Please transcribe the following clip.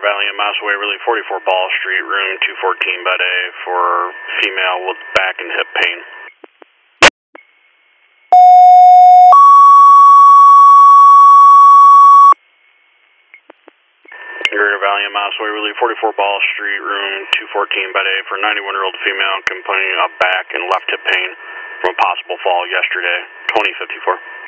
Valley and Mossway, really 44 Ball Street, room 214 bed A for female with back and hip pain. Greater Valley and Mossway, really 44 Ball Street, room 214 bed A for 91-year-old female complaining of back and left hip pain from a possible fall yesterday, 2054.